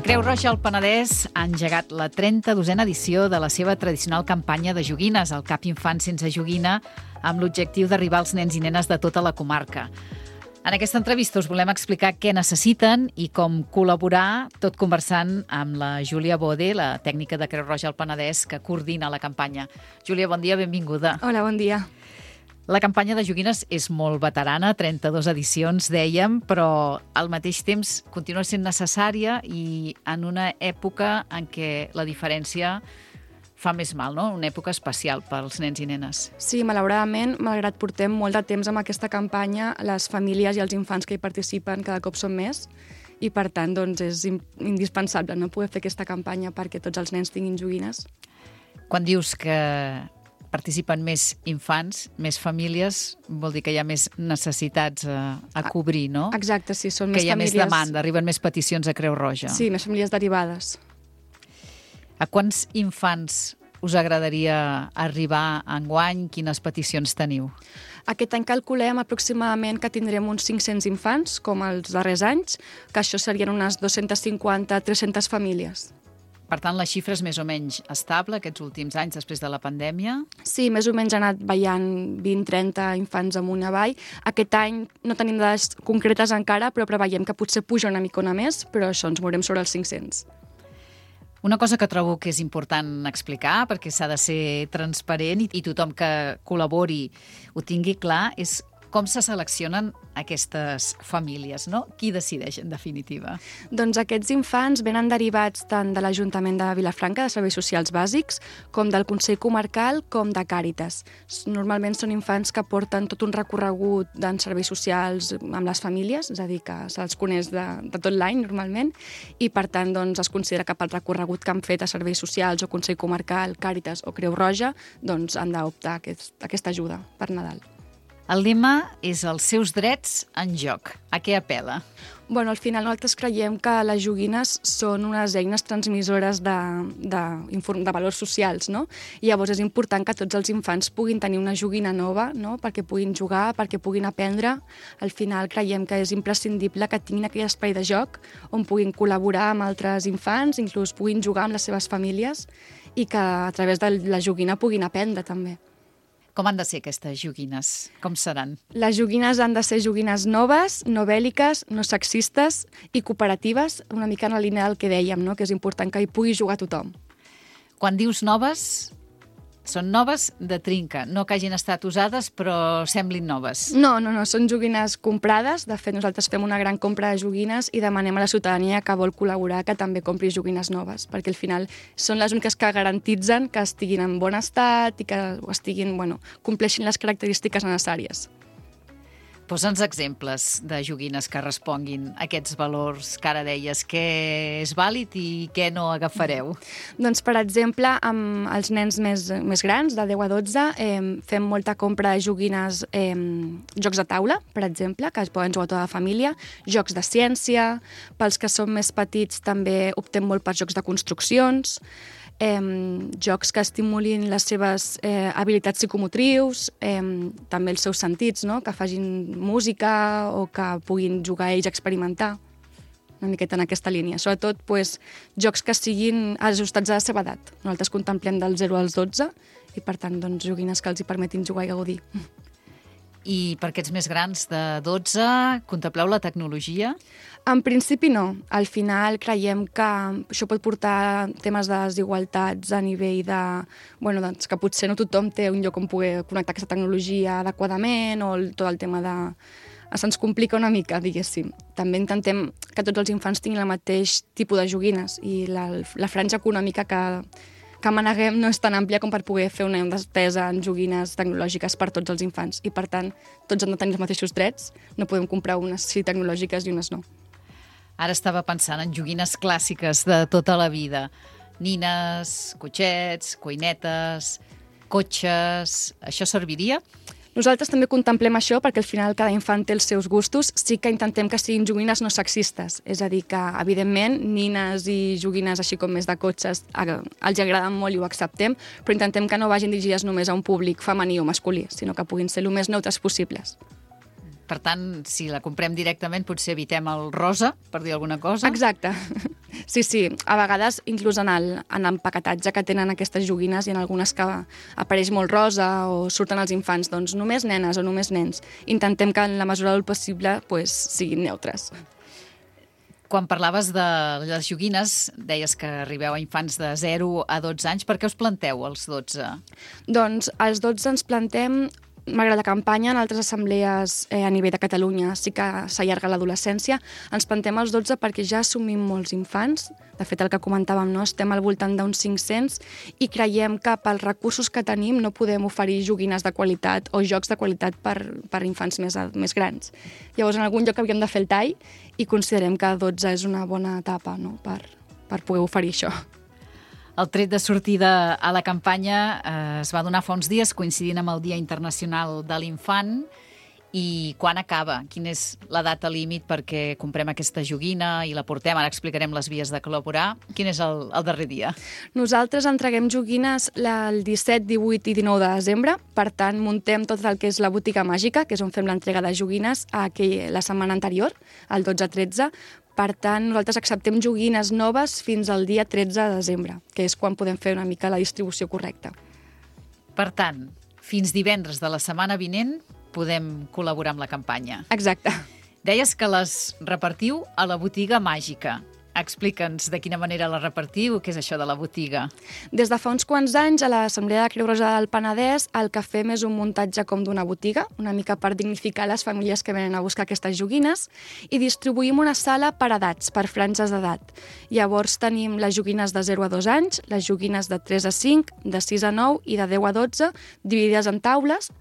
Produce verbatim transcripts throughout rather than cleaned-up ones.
Creu Roja al Penedès ha engegat la trenta-dosena edició de la seva tradicional campanya de joguines, el Cap Infant sense joguina, amb l'objectiu d'arribar als nens i nenes de tota la comarca. En aquesta entrevista us volem explicar què necessiten i com col·laborar, tot conversant amb la Júlia Bode, la tècnica de Creu Roja al Penedès, que coordina la campanya. Júlia, bon dia, benvinguda. Hola, bon dia. La campanya de joguines és molt veterana, trenta-dues edicions, dèiem, però al mateix temps continua sent necessària i en una època en què la diferència fa més mal, no? Una època especial pels nens i nenes. Sí, malauradament, malgrat portem molt de temps amb aquesta campanya, les famílies i els infants que hi participen cada cop són més i, per tant, doncs, és indispensable no poder fer aquesta campanya perquè tots els nens tinguin joguines. Quan dius que participen més infants, més famílies, vol dir que hi ha més necessitats a, a cobrir, no? Exacte, sí, són que més famílies. Que hi ha famílies... més demanda, arriben més peticions a Creu Roja. Sí, més famílies derivades. A quants infants us agradaria arribar enguany? Quines peticions teniu? Aquest any calculem aproximadament que tindrem uns cinc-cents infants, com els darrers anys, que això serien unes dos-centes cinquanta a tres-centes famílies. Per tant, la xifra és més o menys estable aquests últims anys després de la pandèmia? Sí, més o menys ha anat veient vint trenta infants amunt avall. Aquest any no tenim dades concretes encara, però preveiem que potser puja una micona més, però això, ens mourem sobre els cinc-cents. Una cosa que trobo que és important explicar, perquè s'ha de ser transparent i tothom que col·labori ho tingui clar, és com se seleccionen aquestes famílies, no? Qui decideix, en definitiva? Doncs aquests infants venen derivats tant de l'Ajuntament de Vilafranca, de Serveis Socials Bàsics, com del Consell Comarcal, com de Càritas. Normalment són infants que porten tot un recorregut en serveis socials amb les famílies, és a dir, que se'ls coneix de, de tot l'any, normalment, i per tant doncs, es considera que pel recorregut que han fet a Serveis Socials o Consell Comarcal, Càritas o Creu Roja, doncs han d'optar a aquest, aquesta ajuda per Nadal. El lema és els seus drets en joc. A què apel·la? Bueno, al final nosaltres creiem que les joguines són unes eines transmissores de, de, de valors socials, no? I llavors és important que tots els infants puguin tenir una joguina nova, no? Perquè puguin jugar, perquè puguin aprendre. Al final creiem que és imprescindible que tinguin aquell espai de joc on puguin col·laborar amb altres infants, inclús puguin jugar amb les seves famílies i que a través de la joguina puguin aprendre també. Com han de ser aquestes joguines? Com seran? Les joguines han de ser joguines noves, no bèl·liques, no sexistes i cooperatives, una mica en la línia del que dèiem, no? Que és important que hi pugui jugar tothom. Quan dius noves, són noves de trinca, no que hagin estat usades però semblin noves. No, no, no, són joguines comprades. De fet, nosaltres fem una gran compra de joguines i demanem a la ciutadania que vol col·laborar que també compri joguines noves, perquè al final són les úniques que garantitzen que estiguin en bon estat i que estiguin, bueno, compleixin les característiques necessàries. Posa'ns exemples de joguines que responguin a aquests valors que ara deies, què és vàlid i què no agafareu. Doncs, per exemple, amb els nens més, més grans, de deu a dotze, eh, fem molta compra de joguines, eh, jocs de taula, per exemple, que es poden jugar tota la família, jocs de ciència, pels que són més petits també optem molt per jocs de construccions, Eh, jocs que estimulin les seves eh, habilitats psicomotrius, eh, també els seus sentits, no? Que facin música o que puguin jugar ells a experimentar, una miqueta en aquesta línia. Sobretot pues, jocs que siguin ajustats a la seva edat. Nosaltres contemplem del zero als dotze i, per tant, doncs, joguines que els hi permetin jugar i gaudir. I per aquests més grans de dotze, contempleu la tecnologia? En principi no. Al final creiem que això pot portar temes de desigualtats a nivell de... Bueno, doncs que potser no tothom té un lloc on poder connectar aquesta tecnologia adequadament o el, tot el tema de... Se'ns complica una mica, diguéssim. També intentem que tots els infants tinguin el mateix tipus de joguines i la, la franja econòmica que... que maneguem no és tan àmplia com per poder fer una despesa en joguines tecnològiques per tots els infants. I, per tant, tots han de tenir els mateixos drets. No podem comprar unes sí tecnològiques i unes no. Ara estava pensant en joguines clàssiques de tota la vida. Nines, cotxets, cuinetes, cotxes... Això serviria? Nosaltres també contemplem això perquè al final cada infant té els seus gustos. Sí que intentem que siguin joguines no sexistes. És a dir, que evidentment nines i joguines així com més de cotxes els agraden molt i ho acceptem, però intentem que no vagin dirigides només a un públic femení o masculí, sinó que puguin ser el més neutres possibles. Per tant, si la comprem directament, potser evitem el rosa, per dir alguna cosa. Exacte. Sí, sí, a vegades inclús en el, en l'empaquetatge que tenen aquestes joguines i en algunes que apareix molt rosa o surten els infants, doncs només nenes o només nens. Intentem que en la mesura del possible pues, siguin neutres. Quan parlaves de les joguines, deies que arribeu a infants de zero a dotze anys. Per què us planteu als dotze? Doncs als dotze ens plantem, malgrat la campanya, en altres assemblees eh, a nivell de Catalunya sí que s'allarga l'adolescència, ens plantem als dotze perquè ja assumim molts infants. De fet, el que comentàvem, no? Estem al voltant d'uns cinc-cents i creiem que pels recursos que tenim no podem oferir joguines de qualitat o jocs de qualitat per, per infants més, més grans. Llavors, en algun lloc havíem de fer el tall i considerem que dotze és una bona etapa, no? per, per poder oferir això. El tret de sortida a la campanya eh, es va donar fa uns dies, coincidint amb el Dia Internacional de l'Infant. I quan acaba? Quina és la data límit perquè comprem aquesta joguina i la portem? Ara explicarem les vies de col·laborar. Quin és el, el darrer dia? Nosaltres entreguem joguines el disset, divuit i dinou de desembre. Per tant, muntem tot el que és la botiga màgica, que és on fem l'entrega de joguines a aquell, la setmana anterior, el dotze tretze. Per tant, nosaltres acceptem joguines noves fins al dia tretze de desembre, que és quan podem fer una mica la distribució correcta. Per tant, fins divendres de la setmana vinent podem col·laborar amb la campanya. Exacte. Deies que les repartiu a la botiga màgica. Explica'ns de quina manera la repartiu, què és això de la botiga. Des de fa uns quants anys, a l'Assemblea de Creu Roja del Penedès, el que fem és un muntatge com d'una botiga, una mica per dignificar les famílies que venen a buscar aquestes joguines, i distribuïm una sala per edats, per franges d'edat. Llavors tenim les joguines de zero a dos anys, les joguines de tres a cinc, de sis a nou i de deu a dotze, dividides en taules,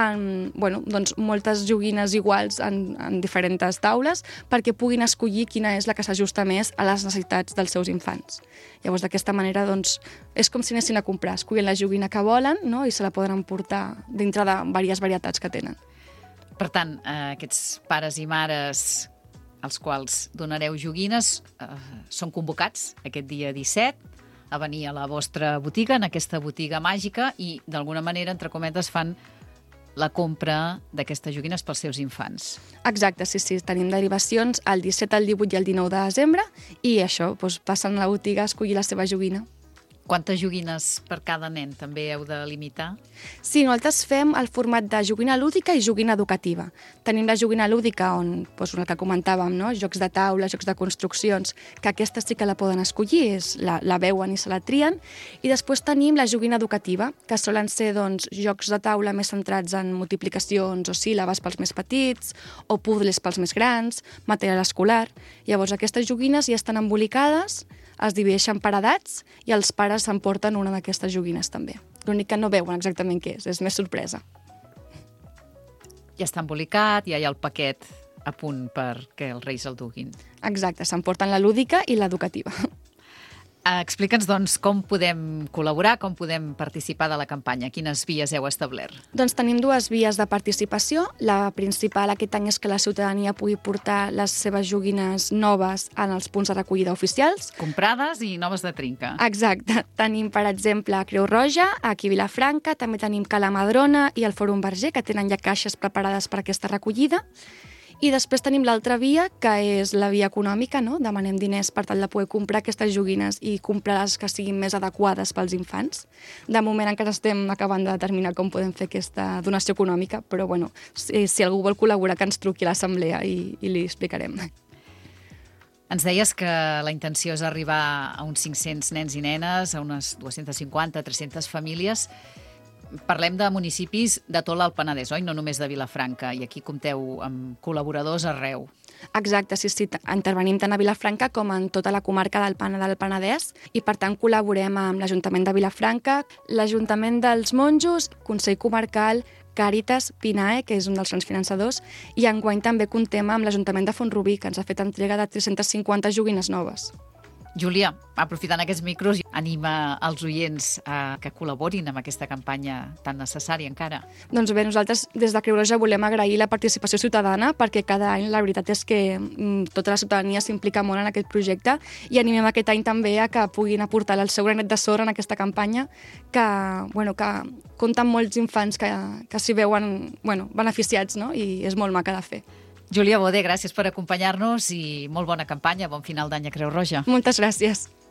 en bueno, doncs moltes joguines iguals en, en diferents taules, perquè puguin escollir quina és la que s'ajusta més a les necessitats dels seus infants. Llavors, d'aquesta manera, doncs, és com si anessin a comprar, escollen la joguina que volen, no? I se la poden emportar dintre de diverses varietats que tenen. Per tant, eh, aquests pares i mares als quals donareu joguines eh, són convocats aquest dia disset a venir a la vostra botiga, en aquesta botiga màgica, i d'alguna manera, entre cometes, fan la compra d'aquestes joguines pels seus infants. Exacte, sí, sí. Tenim derivacions el disset, el divuit i el dinou de desembre i això, doncs, passen a la botiga a escollir la seva joguina. Quantes joguines per cada nen també heu de limitar? Sí, nosaltres fem el format de joguina lúdica i joguina educativa. Tenim la joguina lúdica on, doncs, el que comentàvem, no? Jocs de taula, jocs de construccions, que aquesta sí que la poden escollir, és, la, la veuen i se la trien. I després tenim la joguina educativa, que solen ser doncs, jocs de taula més centrats en multiplicacions o síl·labes pels més petits, o puzzles pels més grans, material escolar. Llavors, aquestes joguines ja estan embolicades, es divideixen per edats i els pares s'emporten una d'aquestes joguines també. L'únic que no veuen exactament què és, és més sorpresa. Ja està embolicat, ja hi ha el paquet a punt perquè els reis el duguin. Exacte, s'emporten la lúdica i l'educativa. Explica'ns, doncs, com podem col·laborar, com podem participar de la campanya. Quines vies heu establert? Doncs tenim dues vies de participació. La principal aquest any és que la ciutadania pugui portar les seves joguines noves en els punts de recollida oficials. Comprades i noves de trinca. Exacte. Tenim, per exemple, Creu Roja, aquí a Vilafranca, també tenim Cala Madrona i el Fòrum Verger, que tenen ja caixes preparades per aquesta recollida. I després tenim l'altra via, que és la via econòmica, no? Demanem diners per tal de poder comprar aquestes joguines i comprar les que siguin més adequades pels infants. De moment encara estem acabant de determinar com podem fer aquesta donació econòmica, però bueno, si, si algú vol col·laborar, que ens truqui a l'assemblea i, i li explicarem. Ens deies que la intenció és arribar a uns cinc-cents nens i nenes, a unes dues-centes cinquanta tres-centes famílies. Parlem de municipis de tot l'Alt Penedès, oi? No només de Vilafranca, i aquí compteu amb col·laboradors arreu. Exacte, sí, sí. Intervenim tant a Vilafranca com en tota la comarca del Penedès i, per tant, col·laborem amb l'Ajuntament de Vilafranca, l'Ajuntament dels Monjos, Consell Comarcal, Càritas, Pinae, que és un dels grans finançadors, i enguany també comptem amb l'Ajuntament de Font-rubí, que ens ha fet entrega de tres-centes cinquanta joguines noves. Júlia, aprofitant aquests micros, anima els oients a que col·laborin amb aquesta campanya tan necessària encara. Doncs bé, nosaltres des de Creu Roja volem agrair la participació ciutadana perquè cada any la veritat és que mm, tota la ciutadania s'implica molt en aquest projecte i animem aquest any també a que puguin aportar el seu granet de sorra en aquesta campanya que, bueno, que compta amb molts infants que, que s'hi veuen bueno, beneficiats, no? I és molt maca de fer. Júlia Bode, gràcies per acompanyar-nos i molt bona campanya, bon final d'any a Creu Roja. Moltes gràcies.